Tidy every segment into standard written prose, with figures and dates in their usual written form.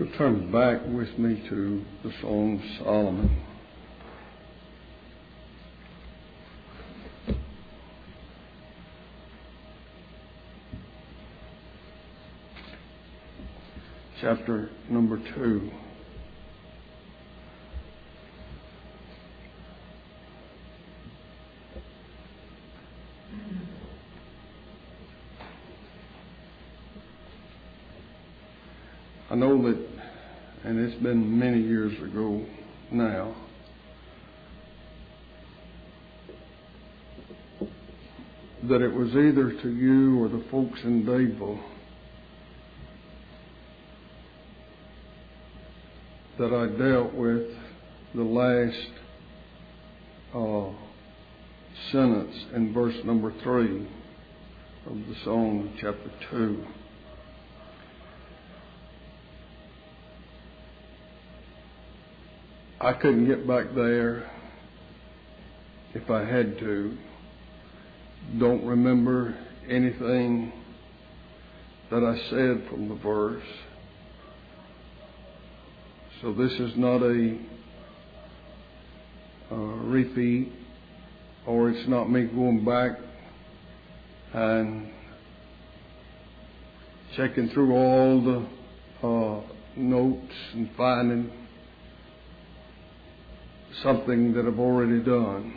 turn back with me to the Song of Solomon. Chapter number 2. I know that, and it's been many years ago now, that it was either to you or the folks in Dadeville that I dealt with the last sentence in verse number 3 of the Song, chapter 2. I couldn't get back there if I had to. Don't remember anything that I said from the verse. So this is not a repeat, or it's not me going back and checking through all the notes and finding something that I've already done.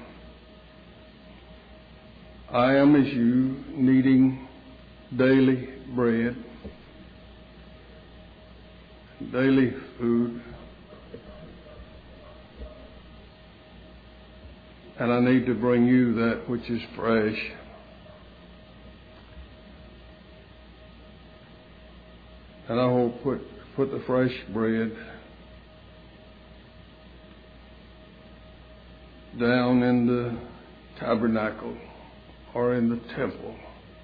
I am as you, needing daily bread, daily food, and I need to bring you that which is fresh. And I will put the fresh bread down in the tabernacle or in the temple.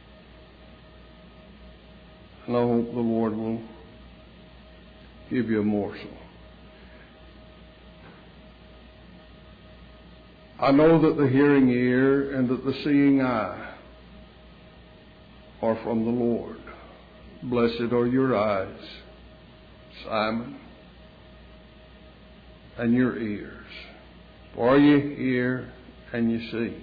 And I hope the Lord will give you a morsel. I know that the hearing ear and that the seeing eye are from the Lord. Blessed are your eyes, Simon, and your ears. For you hear and you see.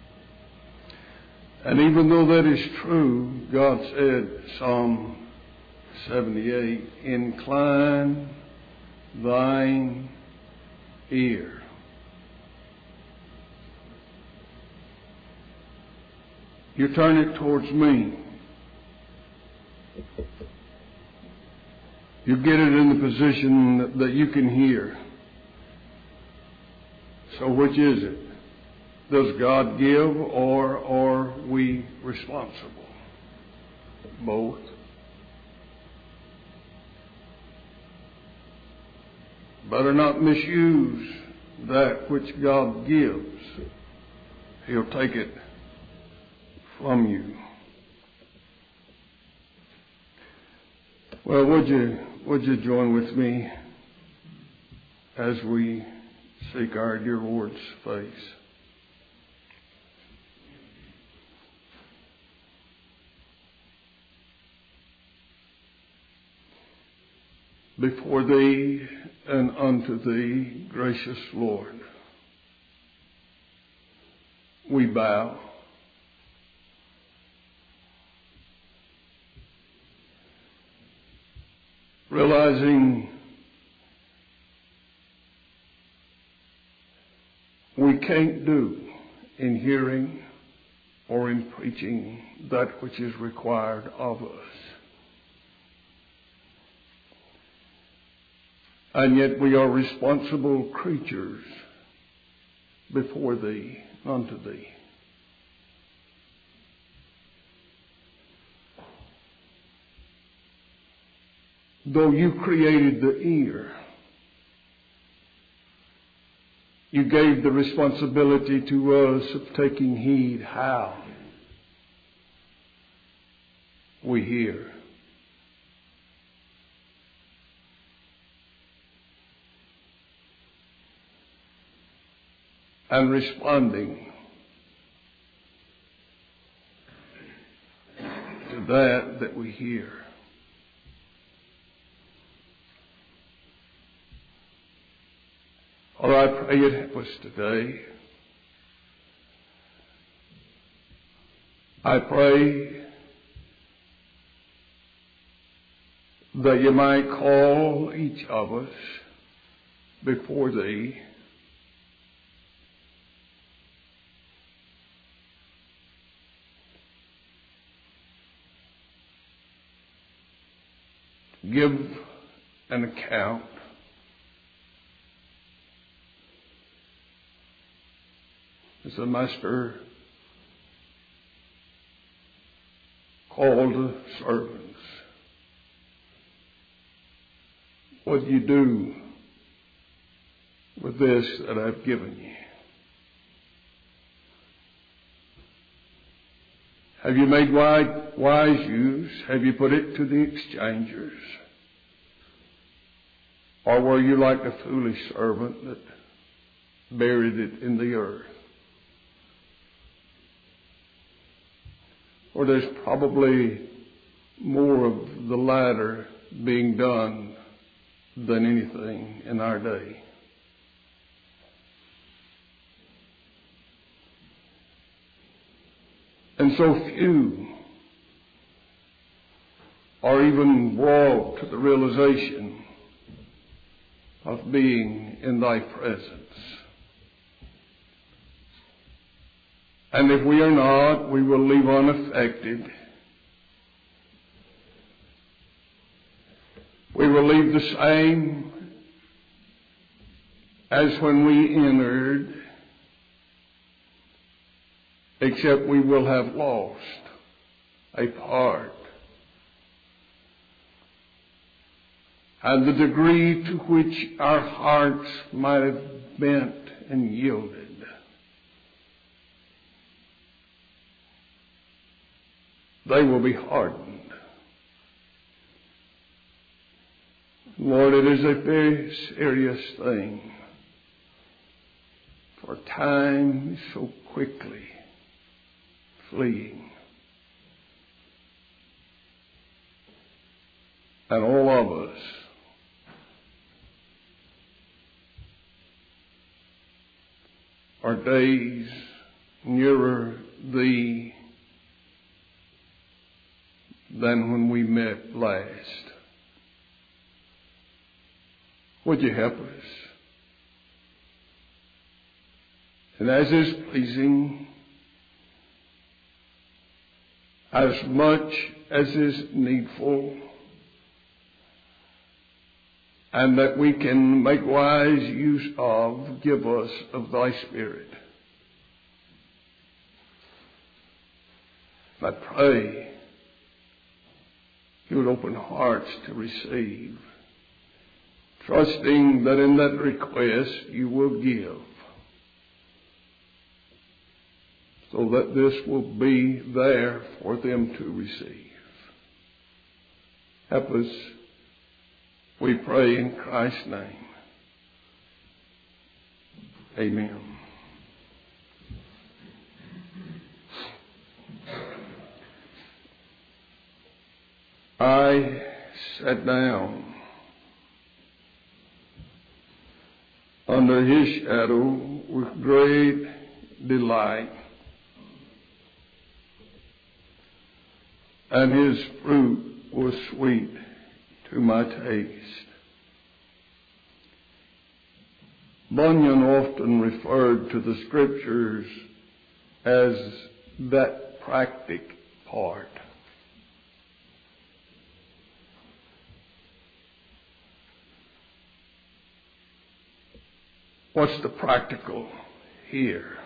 And even though that is true, God said, Psalm 78, incline thine ear. You turn it towards me. You get it in the position that you can hear. So which is it? Does God give, or are we responsible? Both. Better not misuse that which God gives. He'll take it from you. Well, would you join with me as we seek our dear Lord's face? Before thee and unto thee, gracious Lord, we bow. Realizing we can't do in hearing or in preaching that which is required of us. And yet we are responsible creatures before thee, unto thee. Though you created the ear, you gave the responsibility to us of taking heed how we hear. And responding to that we hear. Father, I pray you'd help us today. I pray that you might call each of us before thee. Give an account as the Master called the servants. What do you do with this that I've given you? Have you made wise use? Have you put it to the exchangers? Or were you like the foolish servant that buried it in the earth? Or there's probably more of the latter being done than anything in our day. And so few are even brought to the realization of being in thy presence. And if we are not, we will leave unaffected. We will leave the same as when we entered, except we will have lost a part. And the degree to which our hearts might have bent and yielded. They will be hardened. Lord, it is a very serious thing, for time is so quickly fleeing. And all of us are days nearer thee than when we met last. Would you help us? And as is pleasing, as much as is needful, and that we can make wise use of, give us of thy Spirit. I pray you would open hearts to receive, trusting that in that request you will give, so that this will be there for them to receive. Help us, we pray in Christ's name. Amen. I sat down under his shadow with great delight, and his fruit was sweet to my taste. Bunyan often referred to the Scriptures as that practic part. What's the practical here?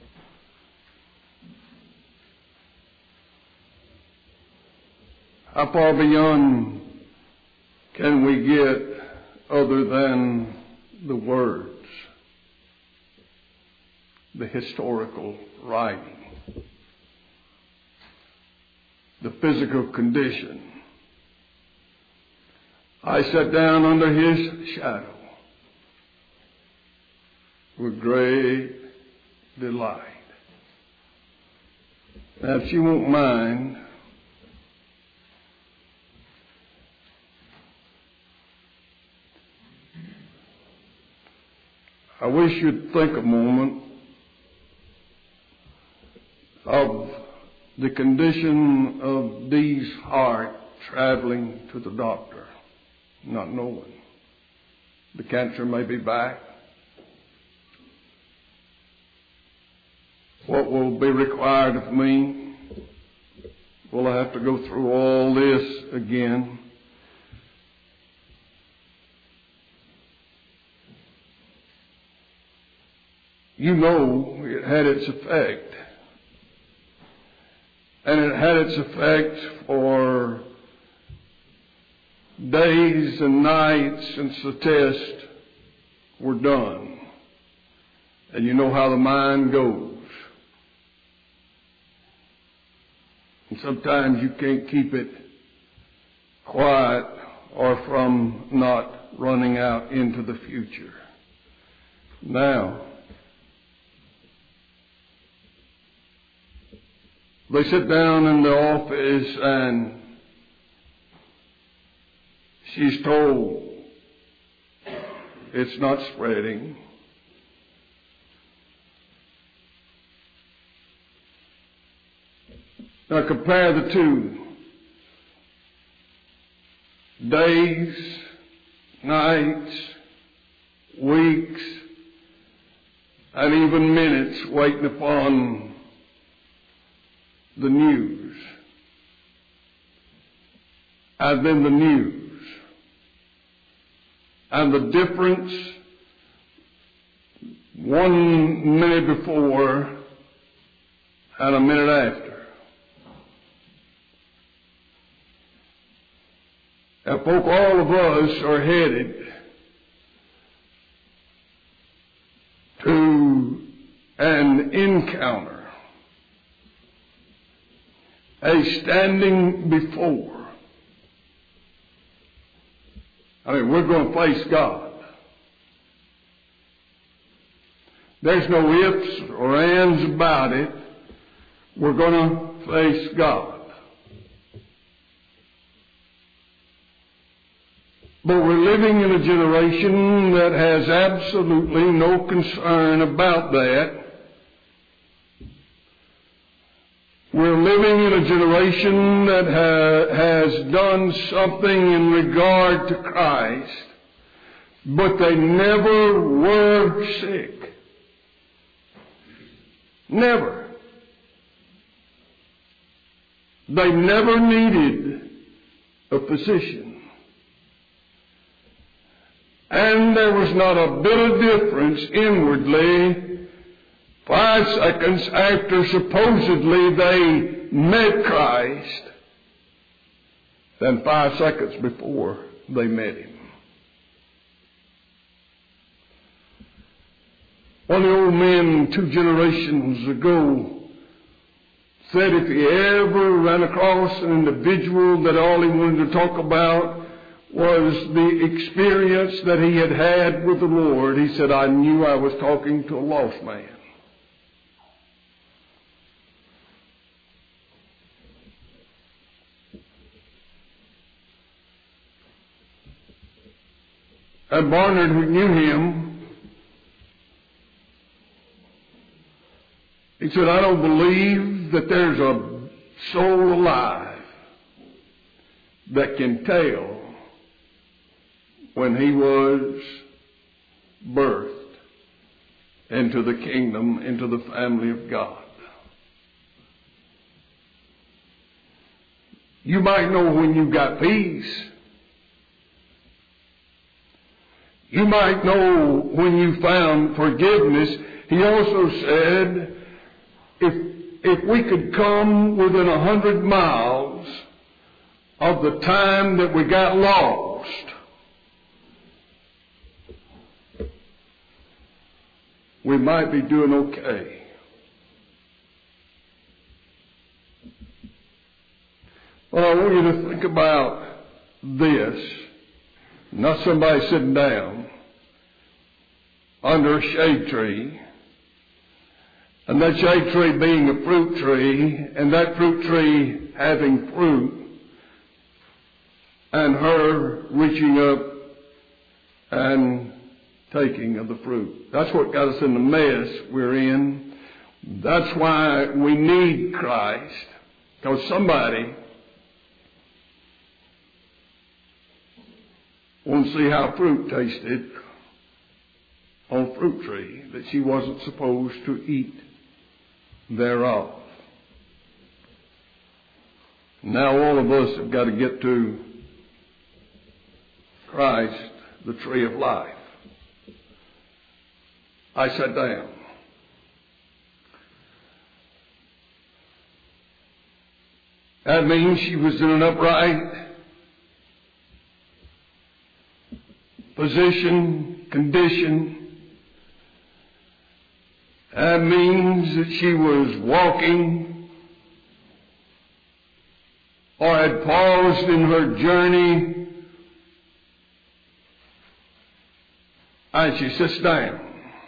How far beyond can we get other than the words, the historical writing, the physical condition? I sat down under his shadow with great delight. Now, if you won't mind, I wish you'd think a moment of the condition of Dee's heart traveling to the doctor, not knowing. The cancer may be back. What will be required of me? Will I have to go through all this again? You know it had its effect. And it had its effect for days and nights since the test were done. And you know how the mind goes. And sometimes you can't keep it quiet or from not running out into the future. Now, they sit down in the office and she's told it's not spreading. Now compare the two. Days, nights, weeks, and even minutes waiting upon the news. And then the news. And the difference 1 minute before and a minute after. Now, folk, all of us are headed to an encounter, a standing before. I mean, we're going to face God. There's no ifs or ands about it. We're going to face God. But we're living in a generation that has absolutely no concern about that. We're living in a generation that has done something in regard to Christ, but they never were sick. Never. They never needed a physician. And there was not a bit of difference inwardly 5 seconds after supposedly they met Christ than 5 seconds before they met Him. One of the old men 2 generations ago said if he ever ran across an individual that all he wanted to talk about was the experience that he had had with the Lord, he said, I knew I was talking to a lost man. And Barnard, who knew him, he said, I don't believe that there's a soul alive that can tell when he was birthed into the kingdom, into the family of God. You might know when you got peace. You might know when you found forgiveness. He also said, if we could come within 100 miles of the time that we got lost, we might be doing okay. Well, I want you to think about this. Not somebody sitting down under a shade tree, and that shade tree being a fruit tree, and that fruit tree having fruit, and her reaching up and taking of the fruit. That's what got us in the mess we're in. That's why we need Christ. Because somebody wants to see how fruit tasted on a fruit tree that she wasn't supposed to eat thereof. Now all of us have got to get to Christ, the tree of life. I sat down. That means she was in an upright position, condition. That means that she was walking or had paused in her journey, and she sits down.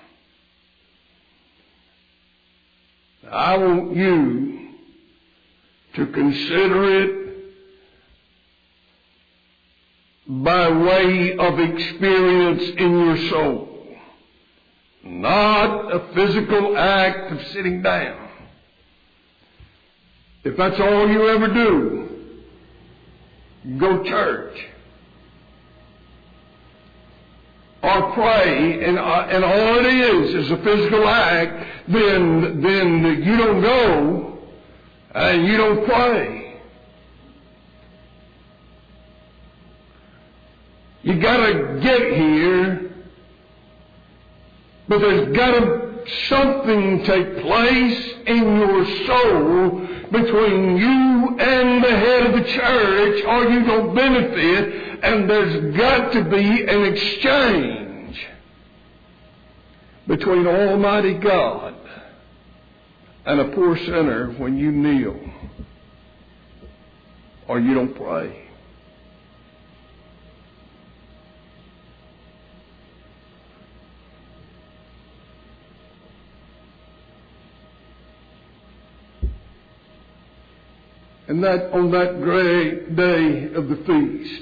I want you to consider it by way of experience in your soul, not a physical act of sitting down. If that's all you ever do, go church or pray, and all it is a physical act, then you don't go and you don't pray. You gotta get here, but there's gotta something take place in your soul between you and the head of the church, or you don't benefit. And there's got to be an exchange between Almighty God and a poor sinner when you kneel or you don't pray. And that on that great day of the feast,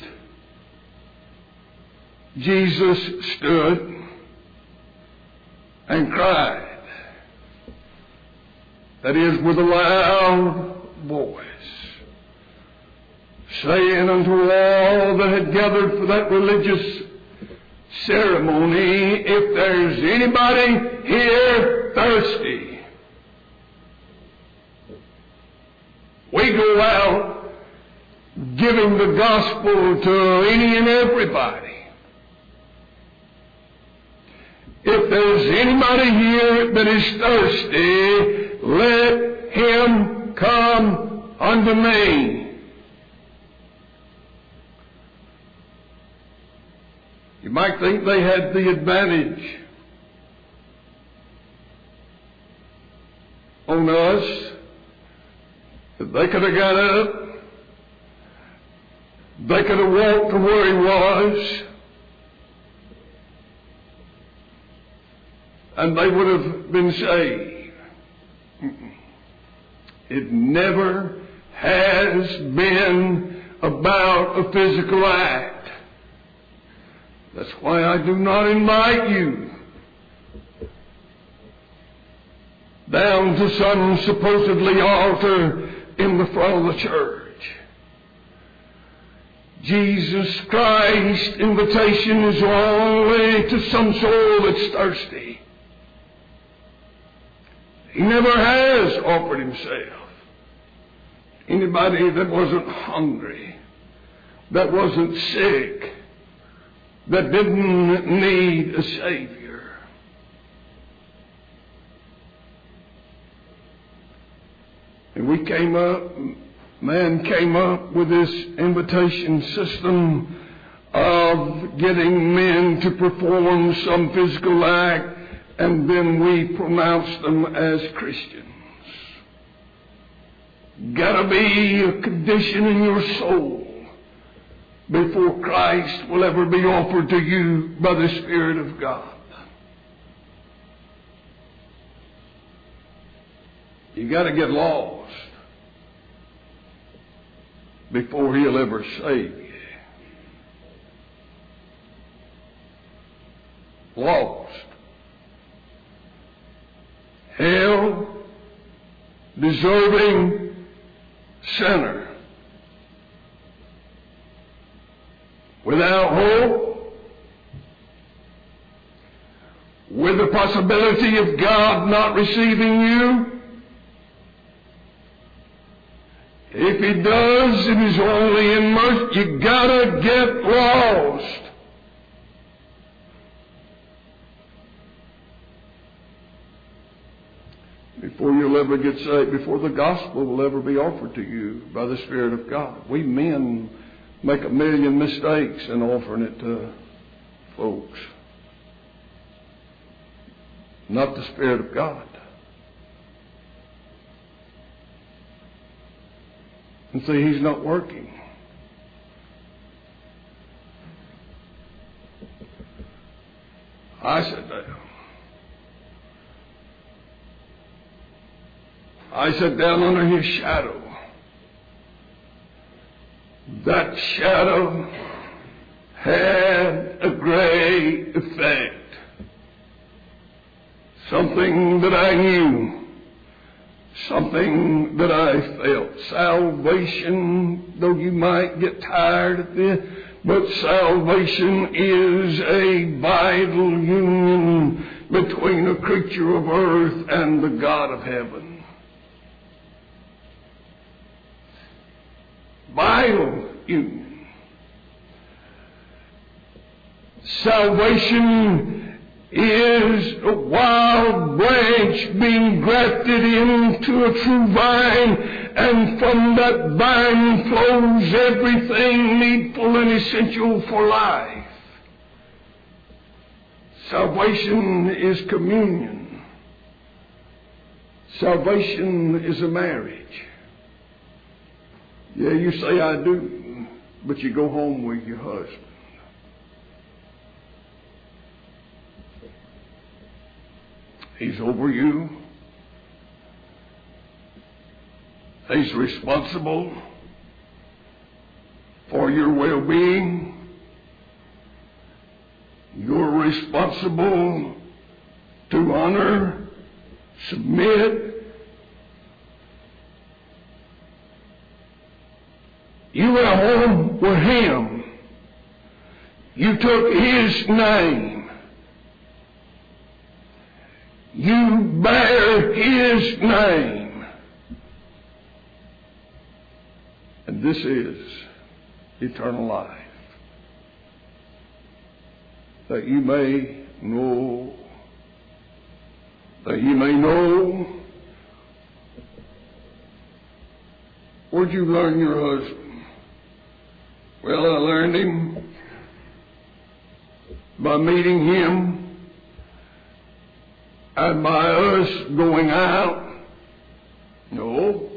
Jesus stood and cried, that is, with a loud voice, saying unto all that had gathered for that religious ceremony, if there's anybody here thirsty, we go out giving the gospel to any and everybody. If there's anybody here that is thirsty, let him come unto me. You might think they had the advantage on us. If they could have got up, they could have walked to where he was, and they would have been saved. It never has been about a physical act. That's why I do not invite you down to some supposedly altar in the front of the church. Jesus Christ's invitation is only to some soul that's thirsty. He never has offered himself. Anybody that wasn't hungry, that wasn't sick, that didn't need a Savior. And we came up, man came up with this invitation system of getting men to perform some physical act, and then we pronounce them as Christians. Gotta be a condition in your soul before Christ will ever be offered to you by the Spirit of God. You gotta get lost before he'll ever save you. lost. Hell, deserving sinner. Without hope, with the possibility of God not receiving you. If He does, it is only in mercy. You gotta get lost. Before you'll ever get saved, before the gospel will ever be offered to you by the Spirit of God. We men make a million mistakes in offering it to folks. Not the Spirit of God. And see, He's not working. I sat down. I sat down under His shadow. That shadow had a great effect. Something that I knew. Something that I felt. Salvation, though you might get tired of this, but salvation is a vital union between a creature of earth and the God of heaven. Vital union. Salvation is a wild branch being grafted into a true vine, and from that vine flows everything needful and essential for life. Salvation is communion. Salvation is a marriage. Yeah, you say I do, but you go home with your husband. He's over you. He's responsible for your well-being. You're responsible to honor, submit. You went home with Him. You took His name. You bear His name. And this is eternal life. That you may know. That you may know. Where'd you learn your husband? Well, I learned him by meeting him and by us going out. No.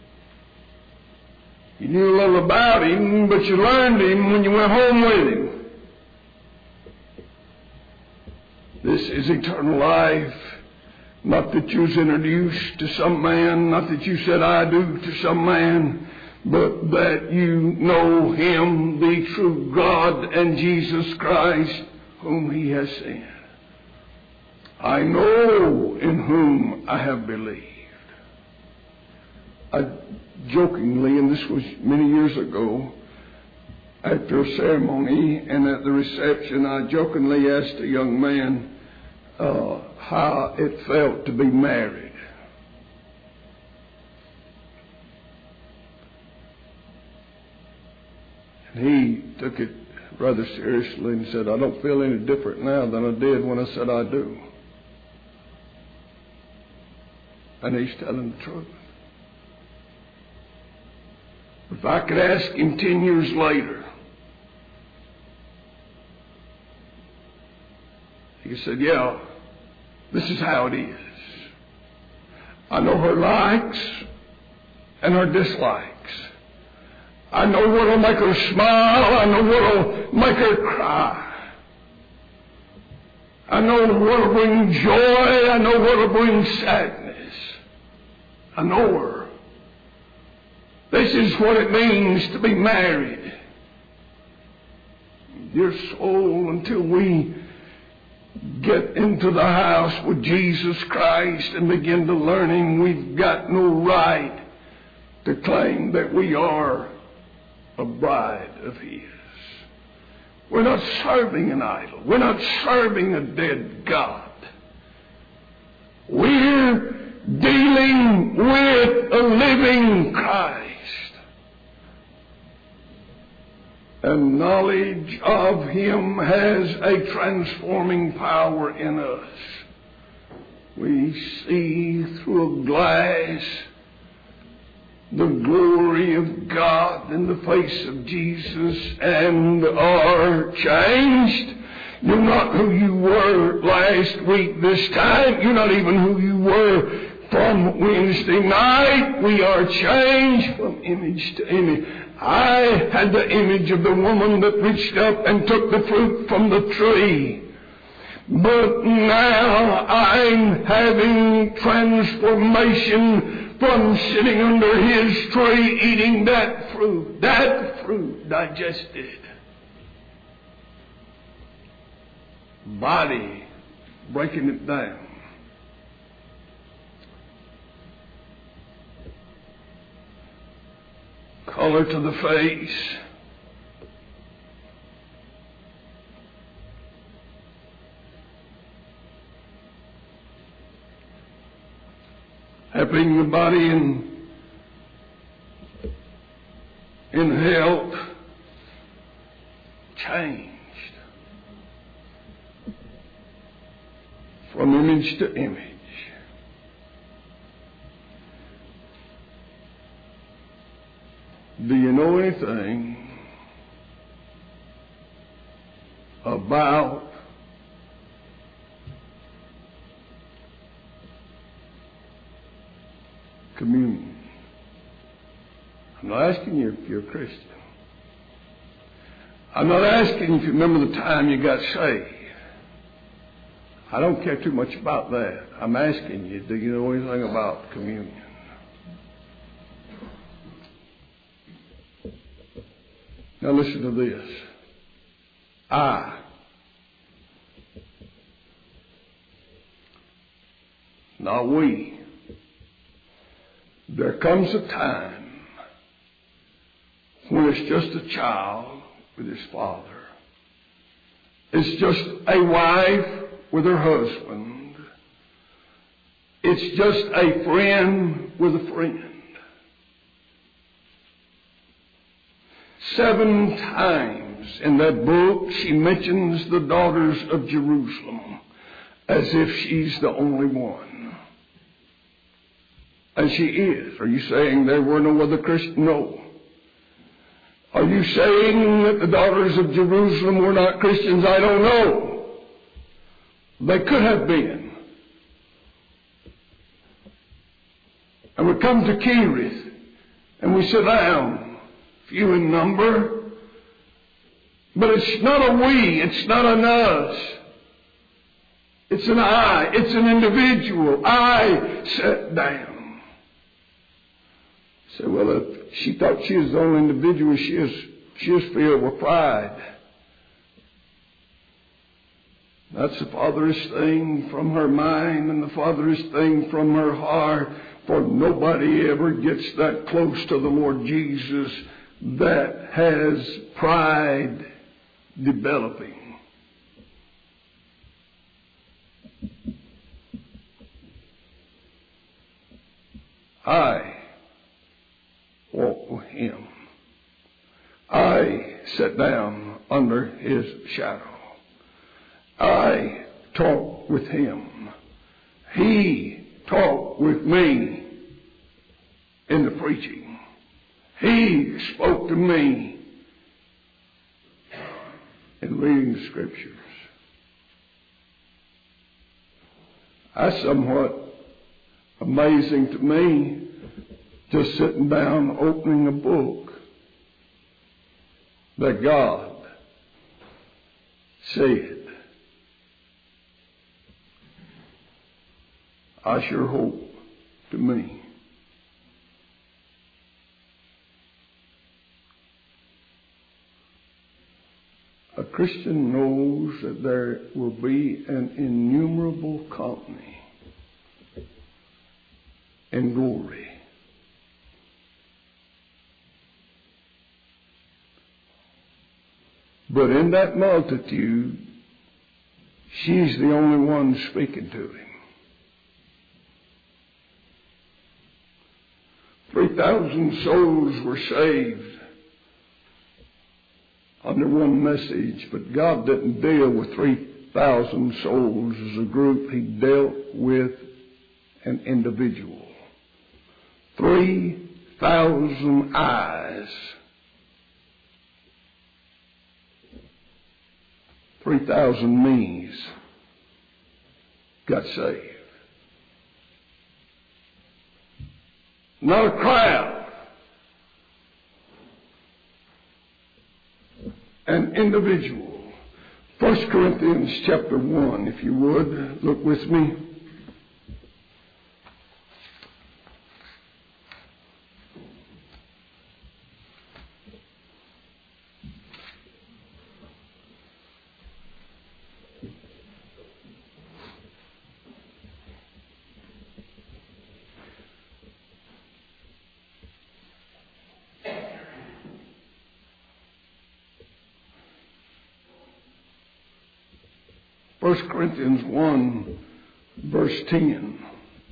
You knew a little about him, but you learned him when you went home with him. This is eternal life. Not that you was introduced to some man, not that you said I do to some man, but that you know Him, the true God, and Jesus Christ, whom He has sent. I know in whom I have believed. I jokingly, and this was many years ago, after a ceremony and at the reception, I jokingly asked a young man how it felt to be married. And he took it rather seriously and said, I don't feel any different now than I did when I said I do. And he's telling the truth. If I could ask him 10 years later, he said, yeah, this is how it is. I know her likes and her dislikes. I know what'll make her smile. I know what'll make her cry. I know what'll bring joy. I know what'll bring sadness. I know her. This is what it means to be married. Dear soul, until we get into the house with Jesus Christ and begin to learn Him, we've got no right to claim that we are a bride of His. We're not serving an idol. We're not serving a dead God. We're dealing with a living Christ. And knowledge of Him has a transforming power in us. We see through a glass the glory of God in the face of Jesus and are changed. You're not who you were last week this time. You're not even who you were from Wednesday night. We are changed from image to image. I had the image of the woman that reached up and took the fruit from the tree. But now I'm having transformation from sitting under His tree, eating that fruit digested. Body breaking it down. Color to the face. Helping the body in health. Changed from image to image. Do you know anything about communion? I'm not asking you if you're a Christian. I'm not asking if you remember the time you got saved. I don't care too much about that. I'm asking you, do you know anything about communion? Now listen to this. Not we. There comes a time when it's just a child with his father. It's just a wife with her husband. It's just a friend with a friend. 7 times in that book she mentions the daughters of Jerusalem as if she's the only one. And she is. Are you saying there were no other Christians? No. Are you saying that the daughters of Jerusalem were not Christians? I don't know. They could have been. And we come to Cherith and we sit down, few in number, but it's not a we, it's not an us. It's an I, it's an individual. I sat down. Say, well, if she thought she was the only individual, she is filled with pride. That's the farthest thing from her mind and the farthest thing from her heart. For nobody ever gets that close to the Lord Jesus that has pride developing. I walk with Him. I sit down under His shadow. I talk with Him. He talked with me in the preaching. He spoke to me in reading the Scriptures. That's somewhat amazing to me, just sitting down opening a book that God said. I sure hope to me a Christian knows that there will be an innumerable company in glory. But in that multitude, she's the only one speaking to him. 3,000 souls were saved under one message, but God didn't deal with 3,000 souls as a group. He dealt with an individual. 3,000 eyes. 3,000 me's got saved. Not a crowd. An individual. 1 Corinthians chapter 1, if you would, look with me. First Corinthians 1, verse 10.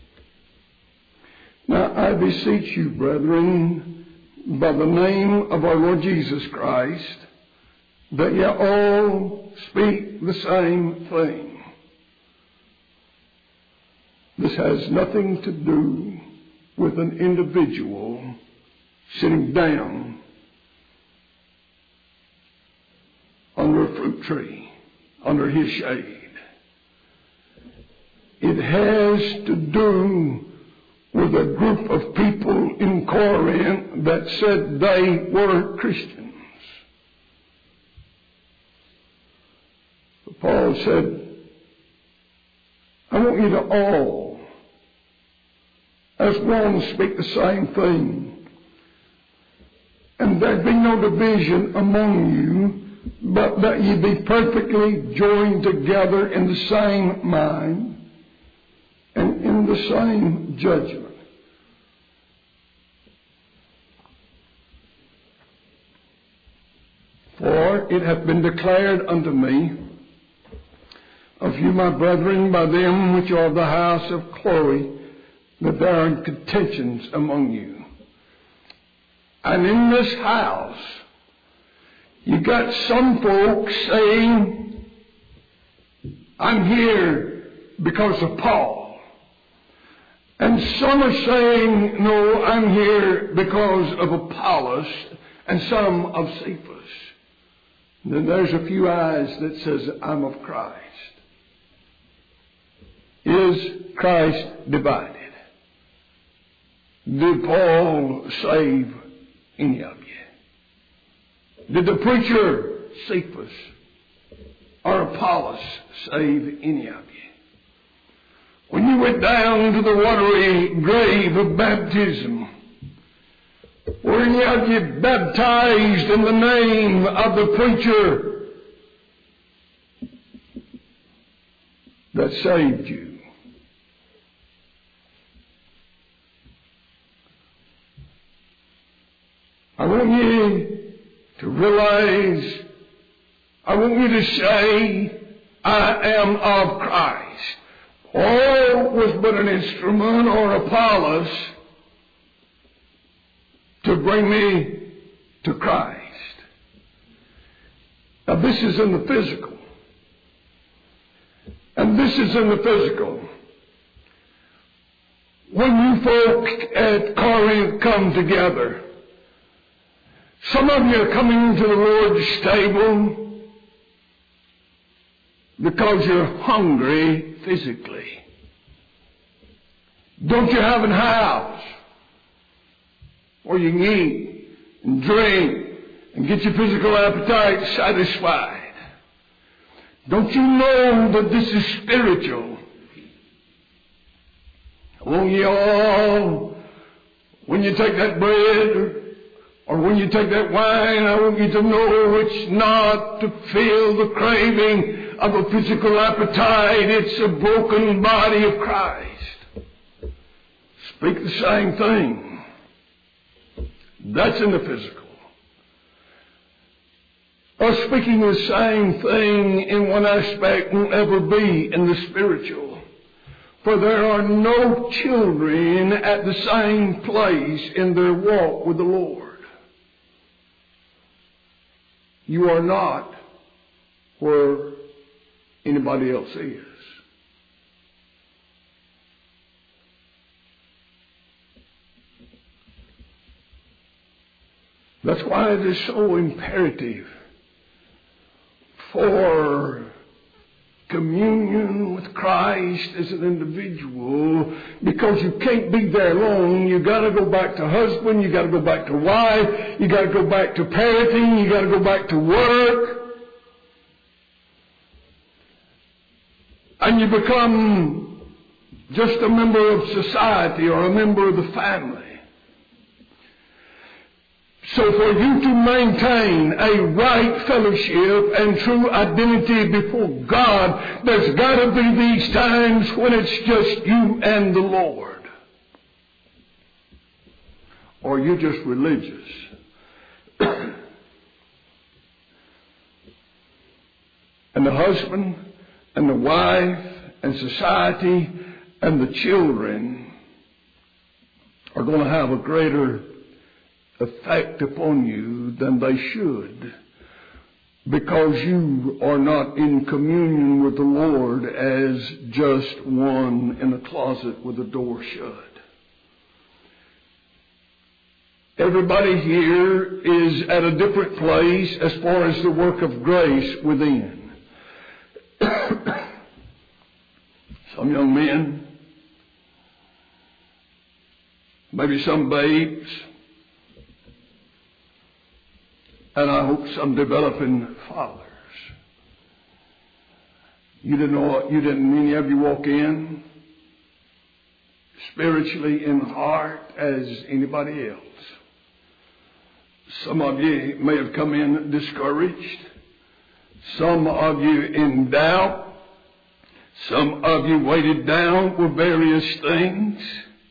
Now I beseech you, brethren, by the name of our Lord Jesus Christ, that ye all speak the same thing. This has nothing to do with an individual sitting down under a fruit tree, under his shade. It has to do with a group of people in Corinth that said they were Christians. But Paul said, I want you to all, as one, speak the same thing. And there be no division among you, but that ye be perfectly joined together in the same mind and in the same judgment. For it hath been declared unto me of you, my brethren, by them which are of the house of Chloe, that there are contentions among you. And in this house, you got some folks saying, I'm here because of Paul. And some are saying, no, I'm here because of Apollos, and some of Cephas. And then there's a few eyes that says, I'm of Christ. Is Christ divided? Did Paul save any of you? Did the preacher Cephas or Apollos save any of you? When you went down to the watery grave of baptism, were any of you baptized in the name of the preacher that saved you? I want you to realize, I want you to say, I am of Christ. Paul was but an instrument, or Apollos, to bring me to Christ. Now this is in the physical. And this is in the physical. When you folk at Corinth come together, some of you are coming to the Lord's table because you're hungry physically. Don't you have a house where you can eat and drink and get your physical appetite satisfied? Don't you know that this is spiritual? Oh, you all, when you take that bread Or when you take that wine, I want you to know it's not to fill the craving of a physical appetite. It's a broken body of Christ. Speak the same thing. That's in the physical. Or speaking the same thing in one aspect won't ever be in the spiritual. For there are no children at the same place in their walk with the Lord. You are not where anybody else is. That's why it is so imperative for communion with Christ as an individual, because you can't be there long. You got to go back to husband, you got to go back to wife, you got to go back to parenting, you got to go back to work, and you become just a member of society or a member of the family. So for you to maintain a right fellowship and true identity before God, there's got to be these times when it's just you and the Lord. Or you're just religious. And the husband and the wife and society and the children are going to have a greater effect upon you than they should, because you are not in communion with the Lord as just one in a closet with the door shut. Everybody here is at a different place as far as the work of grace within. Some young men, maybe some babes, and I hope some developing fathers. You didn't many of you walk in spiritually in heart as anybody else. Some of you may have come in discouraged. Some of you in doubt. Some of you weighted down with various things.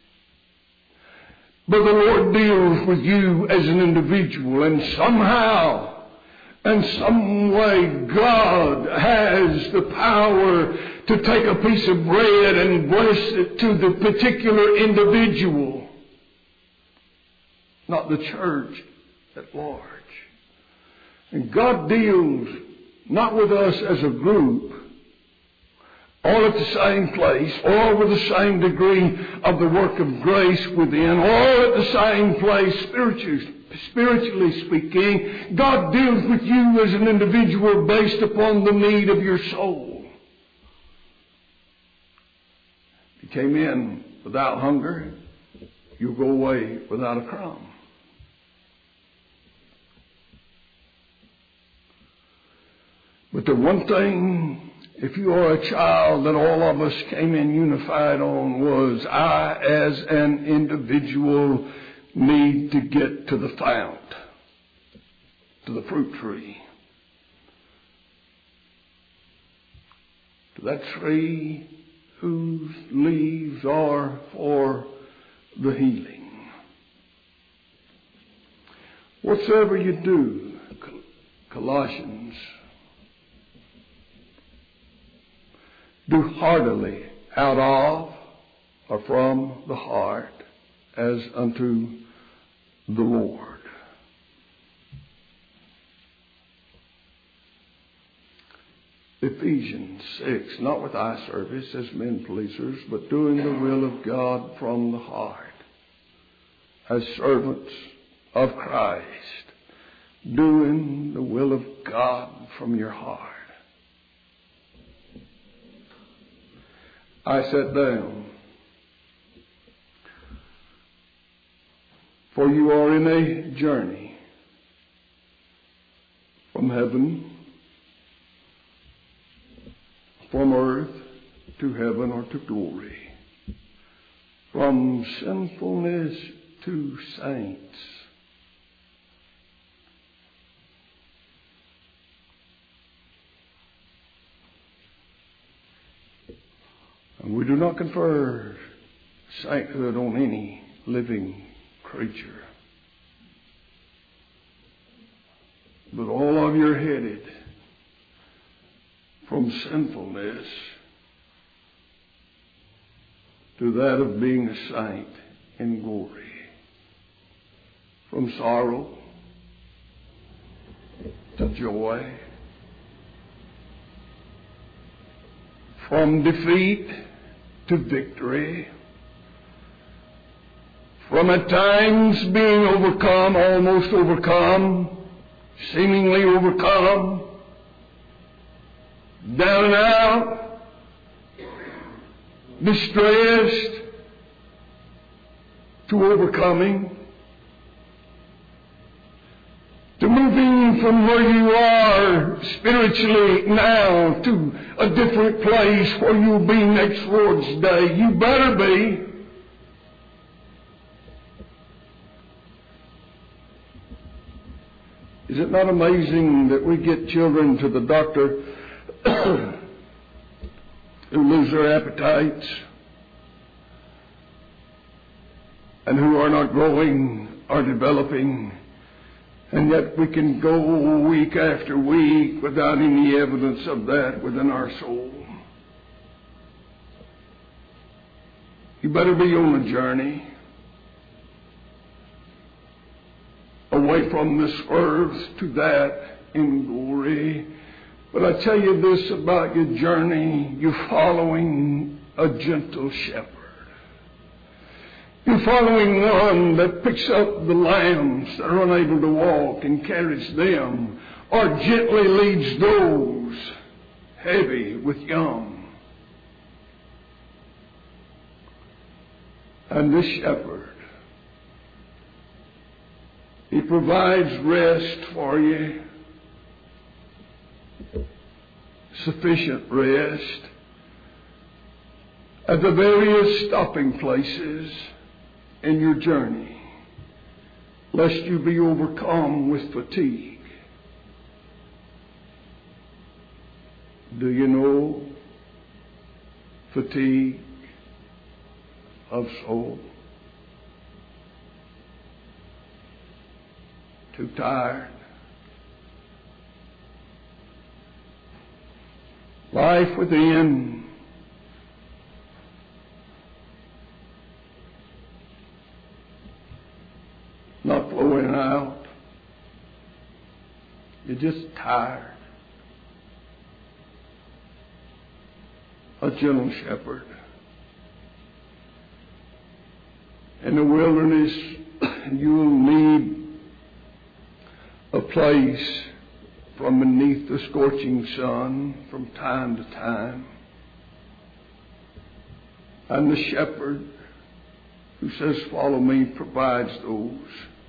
But the Lord deals with you as an individual, and somehow, and some way, God has the power to take a piece of bread and bless it to the particular individual, not the church at large. And God deals not with us as a group, all at the same place, all with the same degree of the work of grace within, all at the same place spiritually speaking. God deals with you as an individual based upon the need of your soul. If you came in without hunger, you'll go away without a crumb. But the one thing, if you are a child, that all of us came in unified on was, I as an individual need to get to the fount, to the fruit tree, to that tree whose leaves are for the healing. Whatsoever you do, Colossians, do heartily out of or from the heart as unto the Lord. Ephesians 6, not with eye service as men pleasers, but doing the will of God from the heart, as servants of Christ, doing the will of God from your heart. I sat down, for you are in a journey from heaven, from earth to heaven or to glory, from sinfulness to saints, And we do not confer sainthood on any living creature. But all of you are headed from sinfulness to that of being a saint in glory. From sorrow to joy. From defeat to victory. From at times being overcome, almost overcome, seemingly overcome, down and out, distressed, to overcoming, to moving from where you are spiritually now to a different place where you'll be next Lord's Day. You better be. Is it not amazing that we get children to the doctor who lose their appetites and who are not growing or developing, and yet we can go week after week without any evidence of that within our soul? You better be on a journey away from this earth to that in glory. But I tell you this about your journey: you're following a gentle shepherd. You're following one that picks up the lambs that are unable to walk and carries them, or gently leads those heavy with young. And this shepherd, he provides rest for you, sufficient rest, at the various stopping places in your journey, lest you be overcome with fatigue. Do you know fatigue of soul? Too tired. Life within not flowing out. You're just tired. A gentle shepherd. In the wilderness, you'll need a place from beneath the scorching sun from time to time. And the shepherd who says, "Follow me," provides those.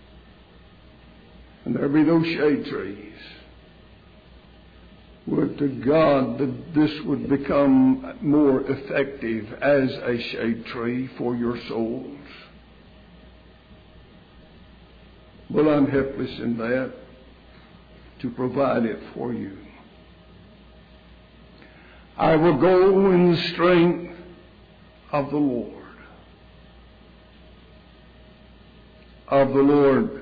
And there be those shade trees. Would to God that this would become more effective as a shade tree for your souls. But I'm helpless in that, to provide it for you. I will go in the strength of the Lord. Of the Lord,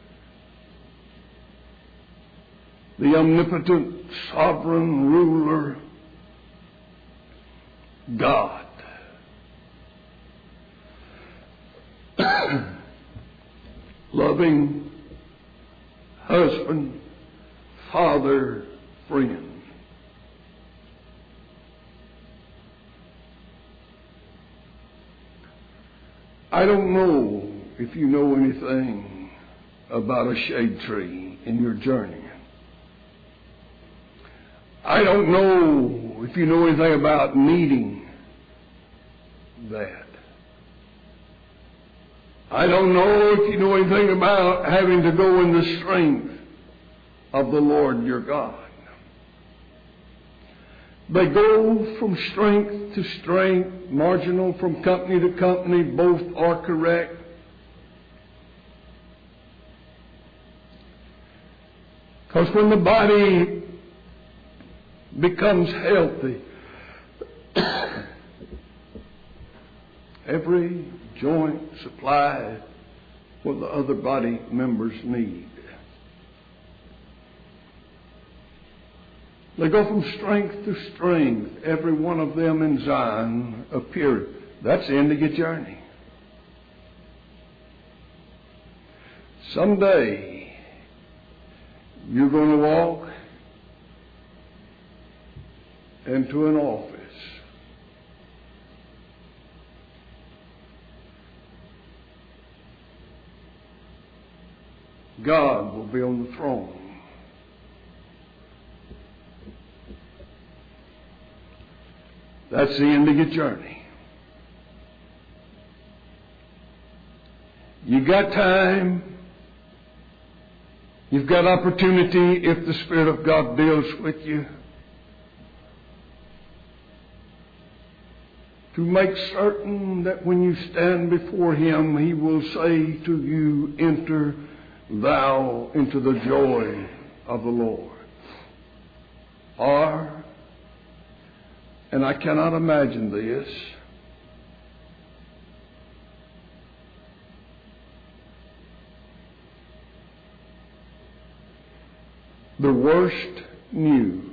the omnipotent, sovereign ruler, God. Loving husband, father, friend. I don't know if you know anything about a shade tree in your journey. I don't know if you know anything about needing that. I don't know if you know anything about having to go in the strength of the Lord your God. They go from strength to strength, marginal from company to company, both are correct. Because when the body becomes healthy, Every joint supplied what the other body members need. They go from strength to strength, every one of them in Zion appeared. That's the end of your journey. Someday, you're going to walk into an office. God will be on the throne. That's the end of your journey. You got time. You've got opportunity if the Spirit of God deals with you to make certain that when you stand before Him, He will say to you, enter thou into the joy of the Lord. Or, and I cannot imagine this, the worst news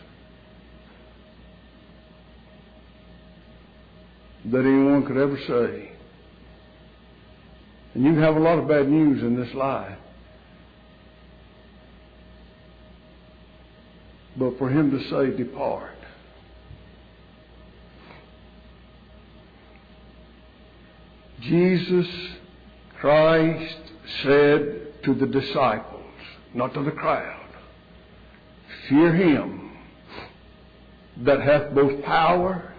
that anyone could ever say. And you can have a lot of bad news in this life. But for Him to say, depart. Jesus Christ said to the disciples, not to the crowd, fear Him that hath both power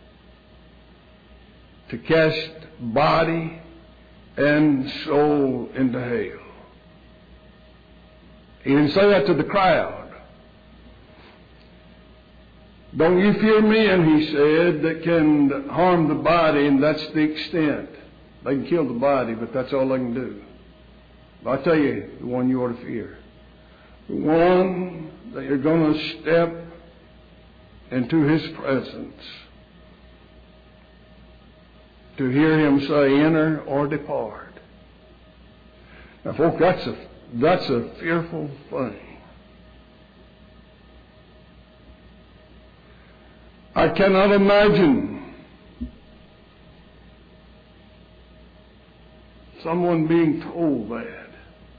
to cast body and soul into hell. He didn't say that to the crowd. Don't you fear men, He said, that can harm the body, and that's the extent. They can kill the body, but that's all they can do. But I tell you, the one you ought to fear. The one that you're going to step into His presence to hear Him say, enter or depart. Now, folks, that's a fearful thing. I cannot imagine someone being told that.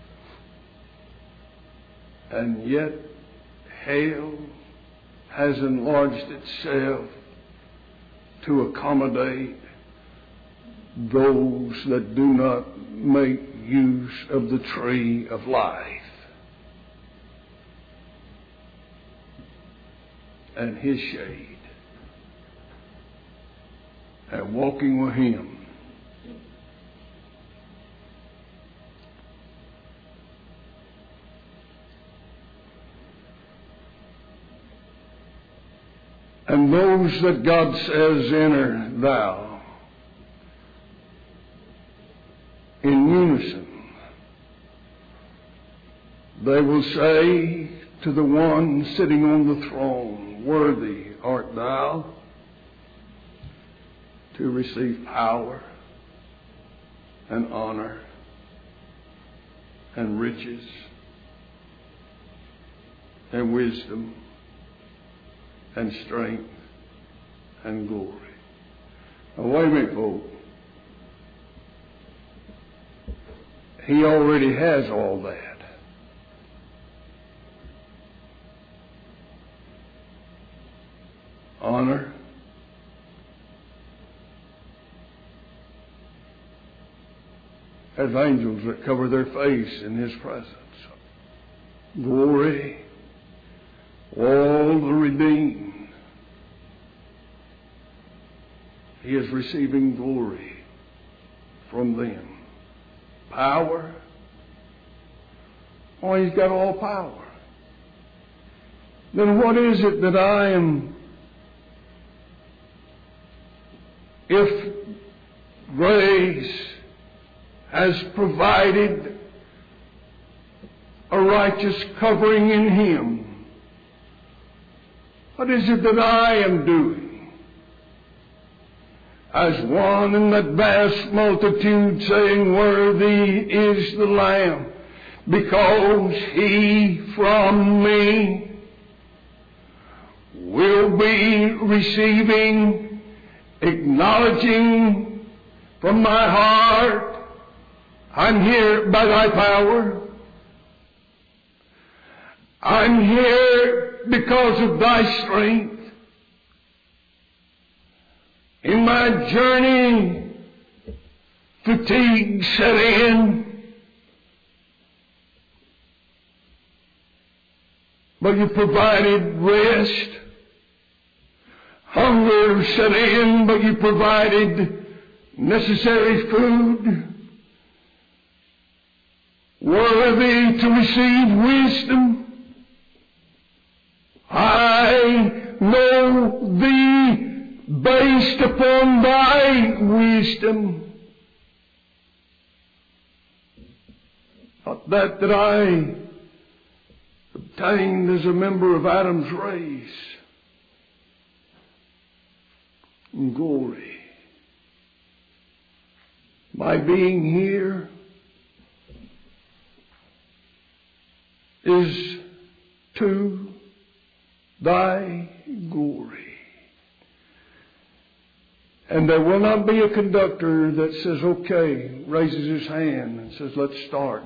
And yet, hell has enlarged itself to accommodate those that do not make use of the tree of life and His shade and walking with Him. And those that God says, enter thou, in unison, they will say to the one sitting on the throne, worthy art thou to receive power and honor and riches and wisdom and strength and glory. Now wait a minute, folks. He already has all that. Honor, has angels that cover their face in His presence. Glory, all the redeemed. He is receiving glory from them. Power. Oh, He's got all power. Then what is it that I am? If grace has provided a righteous covering in Him, what is it that I am doing? as one in that vast multitude saying, "Worthy is the Lamb, because He from me will be receiving, acknowledging from my heart, I'm here by thy power. I'm here because of thy strength. In my journey, fatigue set in, but you provided rest. Hunger set in, but you provided necessary food. Worthy to receive wisdom. I know thee based upon thy wisdom. Not that I obtained as a member of Adam's race in glory. My being here is to thy glory. And there will not be a conductor that says, okay, raises his hand and says, let's start.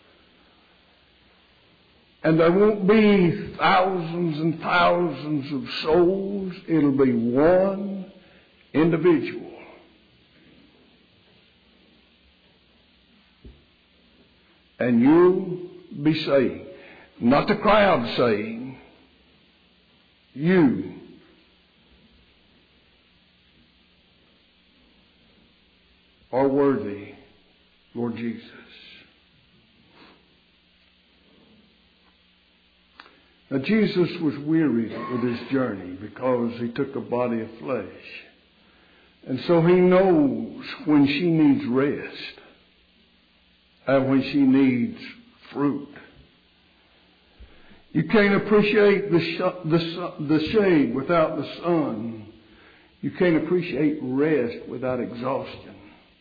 And there won't be thousands and thousands of souls. It'll be one individual. And you'll be saying, not the crowd saying, you are worthy, Lord Jesus. Now Jesus was wearied with his journey because he took a body of flesh. And so he knows when she needs rest and when she needs fruit. You can't appreciate the shade without the sun. You can't appreciate rest without exhaustion.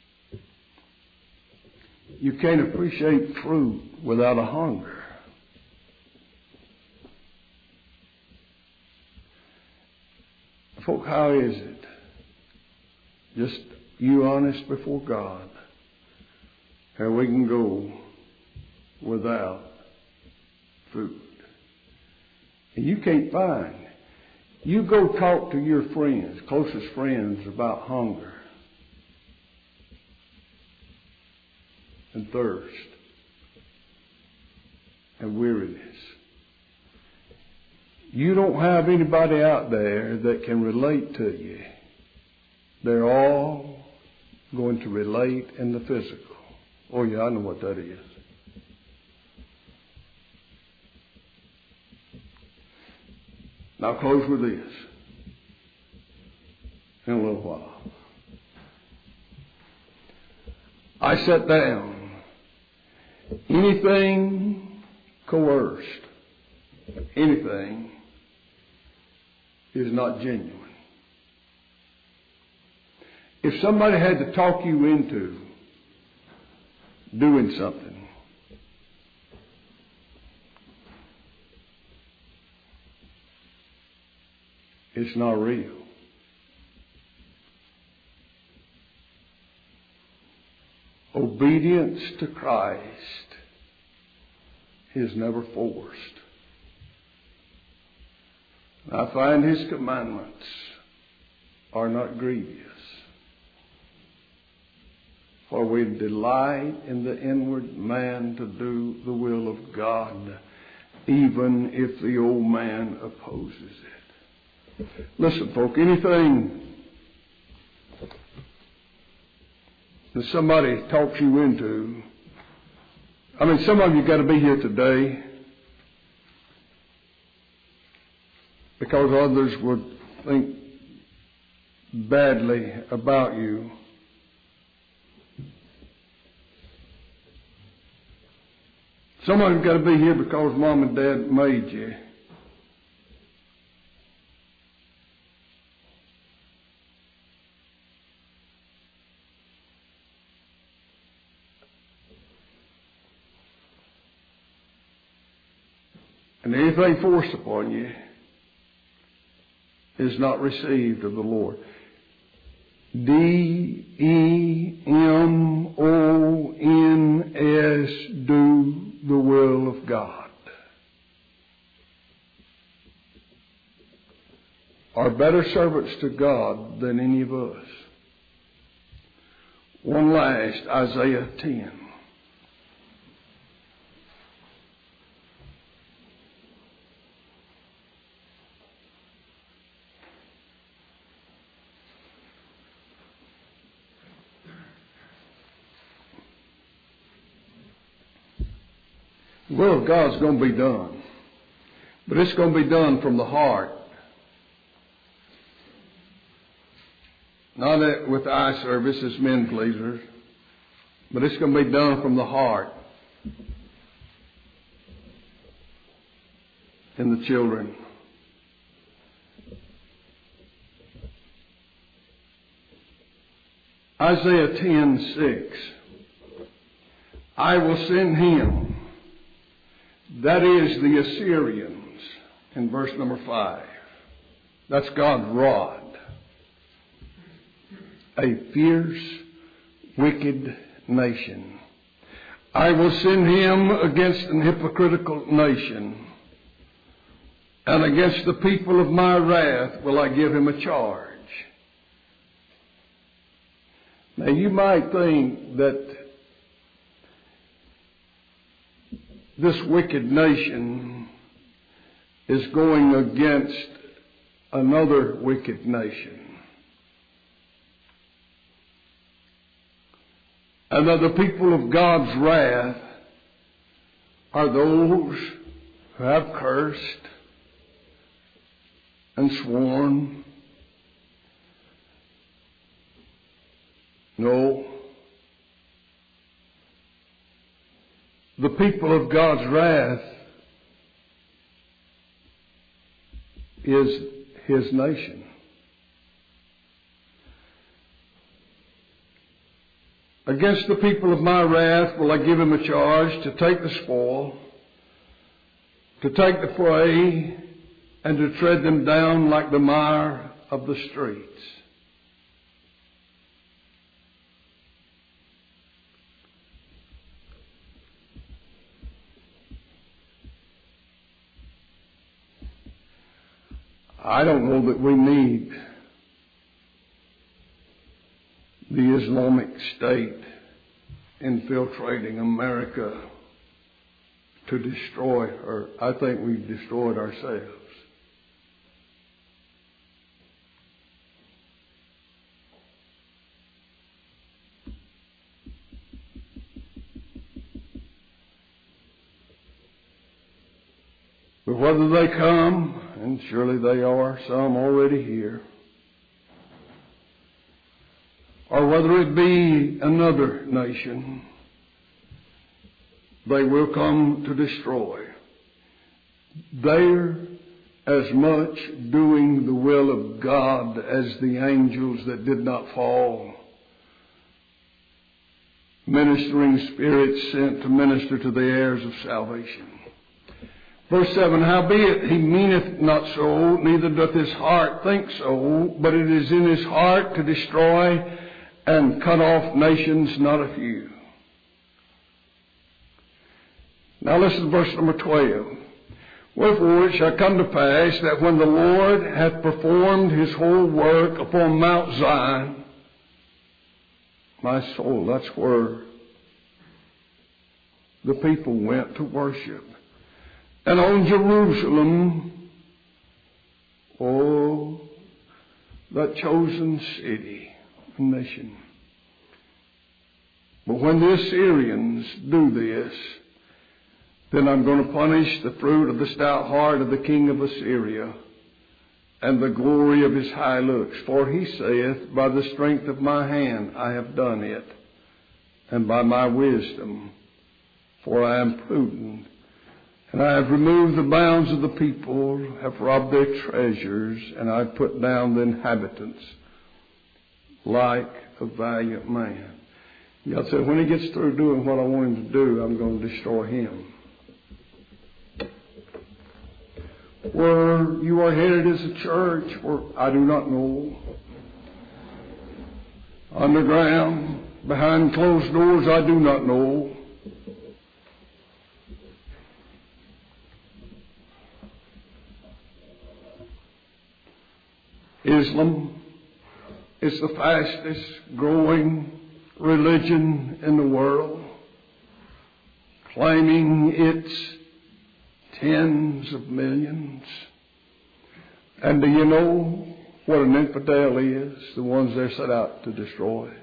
You can't appreciate fruit without a hunger. Folk, how is it? Just you honest before God, how we can go without food. And you can't find. You go talk to your friends, closest friends, about hunger and thirst and weariness. You don't have anybody out there that can relate to you. They're all going to relate in the physical. Oh yeah, I know what that is. Now close with this in a little while. I sat down. Anything coerced, anything is not genuine. If somebody had to talk you into doing something, it's not real. Obedience to Christ is never forced. I find His commandments are not grievous. For we delight in the inward man to do the will of God, even if the old man opposes it. Listen, folk, anything that somebody talks you into, I mean, some of you got to be here today because others would think badly about you. Some of you got to be here because Mom and Dad made you. And anything forced upon you is not received of the Lord. DEMONS, do the will of God. Are better servants to God than any of us. One last, Isaiah 10. The will of God's going to be done. But it's going to be done from the heart. Not with eye service as men pleasers, but it's going to be done from the heart in the children. Isaiah 10:6. I will send him, that is the Assyrians, in verse number 5. That's God's rod. A fierce, wicked nation. I will send him against an hypocritical nation, and against the people of my wrath will I give him a charge. Now you might think that this wicked nation is going against another wicked nation. And that the people of God's wrath are those who have cursed and sworn. No. The people of God's wrath is his nation. Against the people of my wrath will I give him a charge to take the spoil, to take the prey, and to tread them down like the mire of the streets. I don't know that we need the Islamic State infiltrating America to destroy her. I think we've destroyed ourselves. But whether they come, and surely they are, some already here, or whether it be another nation, they will come to destroy. They're as much doing the will of God as the angels that did not fall, ministering spirits sent to minister to the heirs of salvation. Verse 7, howbeit he meaneth not so, neither doth his heart think so, but it is in his heart to destroy and cut off nations, not a few. Now listen to verse number 12. Wherefore it shall come to pass that when the Lord hath performed his whole work upon Mount Zion, my soul, that's where the people went to worship. And on Jerusalem, oh, that chosen city, nation. But when the Assyrians do this, then I'm going to punish the fruit of the stout heart of the king of Assyria and the glory of his high looks. For he saith, by the strength of my hand I have done it, and by my wisdom, for I am prudent. And I have removed the bounds of the people, have robbed their treasures, and I have put down the inhabitants like a valiant man. God said, when he gets through doing what I want him to do, I'm going to destroy him. Where you are headed as a church, where I do not know. Underground, behind closed doors, I do not know. Islam is the fastest growing religion in the world, claiming its tens of millions. And do you know what an infidel is? The ones they're set out to destroy.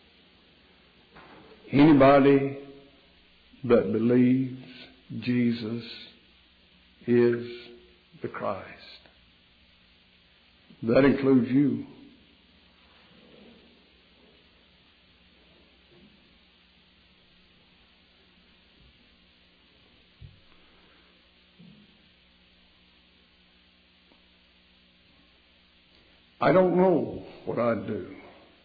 Anybody that believes Jesus is the Christ. That includes you. I don't know what I'd do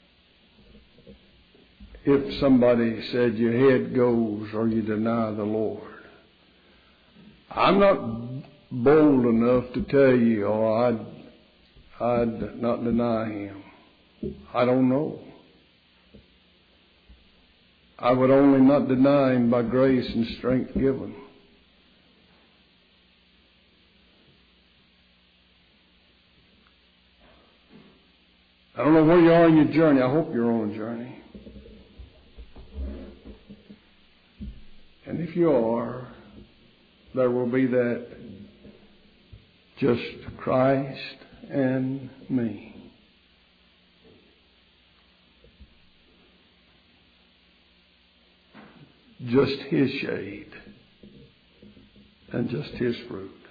if somebody said your head goes or you deny the Lord. I'm not bold enough to tell you, oh, I'd not deny Him. I don't know. I would only not deny Him by grace and strength given. I don't know where you are in your journey. I hope you're on a journey. And if you are, there will be that just Christ and me. Just His shade and just His fruit.